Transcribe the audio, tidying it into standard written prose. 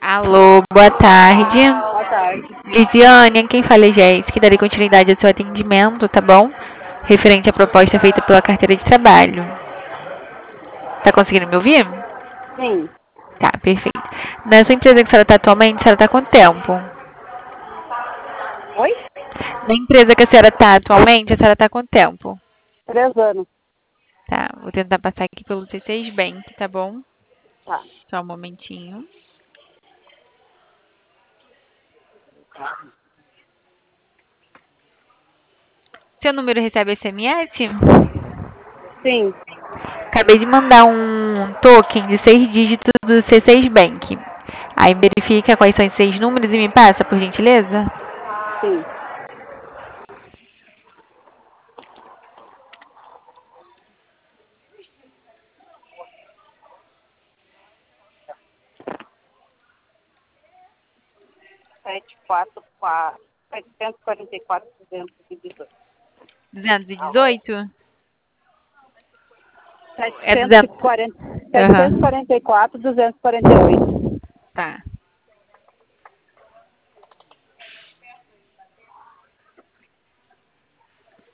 Alô, boa tarde. Boa tarde. Lisiane, quem fala é Jéssica, darei continuidade ao seu atendimento, tá bom? Referente à proposta feita pela carteira de trabalho. Tá conseguindo me ouvir? Sim, Tá, perfeito. Na sua empresa que a senhora está atualmente, a senhora está quanto tempo? oi? Na empresa que a senhora está atualmente, a senhora está quanto tempo? 3 anos. Tá, vou tentar passar aqui pelo C6 Bank, tá bom? Tá. Só um momentinho. Seu número recebe SMS? Sim, Acabei de mandar um token de 6 dígitos do C6 Bank. Aí verifica quais são os 6 números e me passa, por gentileza. sim. Sete, quatro, quatro, 744, 218. 218? É 740, 200. Aham. 744, 248. Tá.